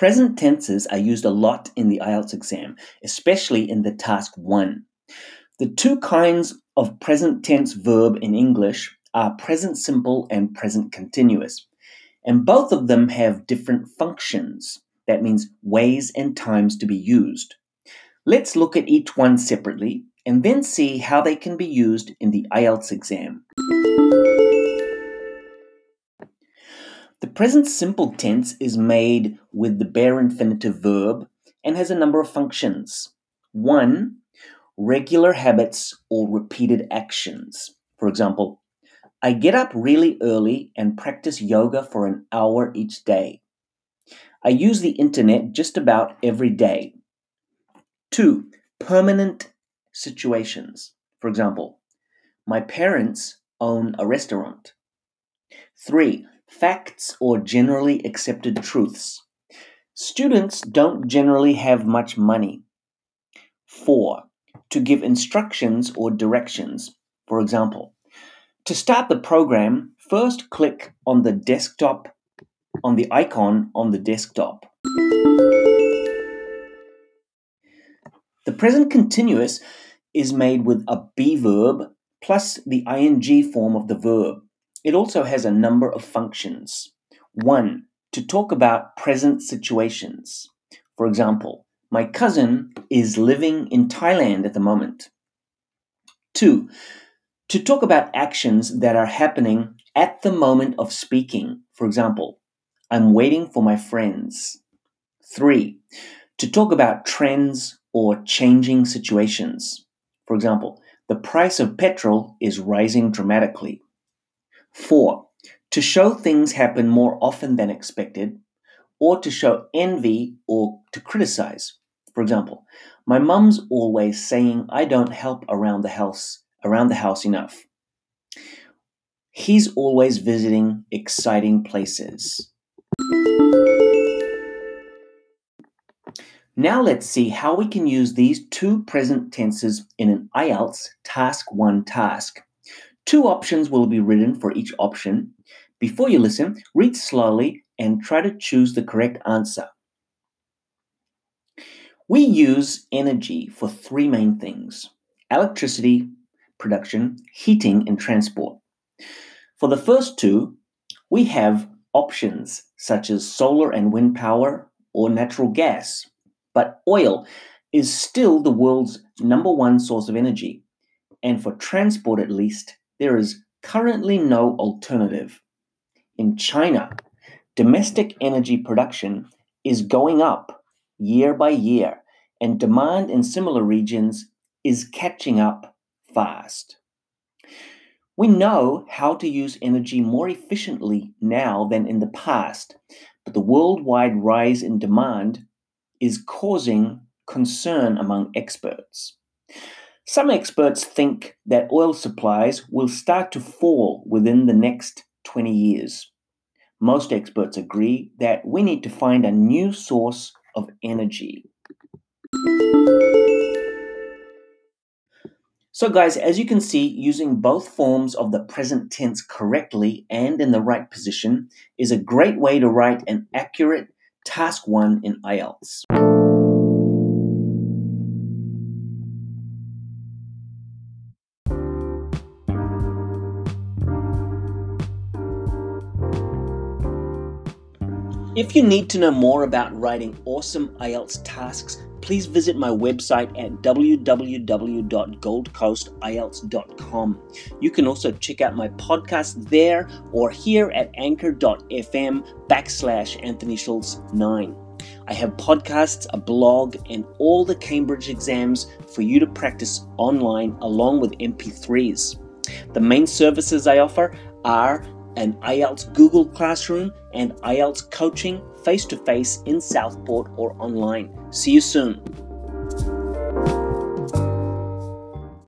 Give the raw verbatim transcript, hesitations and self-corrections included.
Present tenses are used a lot in the I E L T S exam, especially in the task one. The two kinds of present tense verb in English are present simple and present continuous, and both of them have different functions. That means ways and times to be used. Let's look at each one separately and then see how they can be used in the I E L T S exam. The present simple tense is made with the bare infinitive verb and has a number of functions. One, regular habits or repeated actions. For example, I get up really early and practice yoga for an hour each day. I use the internet just about every day. Two, permanent situations. For example, my parents own a restaurant. Three, facts or generally accepted truths. Students don't generally have much money. Four, to give instructions or directions. For example, to start the program, first click on the desktop, on the icon on the desktop. The present continuous is made with a be verb plus the ing form of the verb. It also has a number of functions. One, to talk about present situations. For example, my cousin is living in Thailand at the moment. Two, to talk about actions that are happening at the moment of speaking. For example, I'm waiting for my friends. Three, to talk about trends or changing situations. For example, the price of petrol is rising dramatically. Four, to show things happen more often than expected, or to show envy or to criticize. For example, my mum's always saying I don't help around the house, around the house enough. He's always visiting exciting places. Now let's see how we can use these two present tenses in an I E L T S Task one task. Two options will be written for each option. Before you listen, read slowly and try to choose the correct answer. We use energy for three main things: electricity, production, heating, and transport. For the first two, we have options such as solar and wind power or natural gas. But oil is still the world's number one source of energy. And for transport at least, there is currently no alternative. In China, domestic energy production is going up year by year, and demand in similar regions is catching up fast. We know how to use energy more efficiently now than in the past, but the worldwide rise in demand is causing concern among experts. Some experts think that oil supplies will start to fall within the next twenty years. Most experts agree that we need to find a new source of energy. So guys, as you can see, using both forms of the present tense correctly and in the right position is a great way to write an accurate Task one in I E L T S. If you need to know more about writing awesome I E L T S tasks, please visit my website at w w w dot gold coast I E L T S dot com. You can also check out my podcast there or here at anchor.fm backslash Anthony Schultz nine. I have podcasts, a blog, and all the Cambridge exams for you to practice online along with M P threes. The main services I offer are an I E L T S Google Classroom and I E L T S coaching face-to-face in Southport or online. See you soon.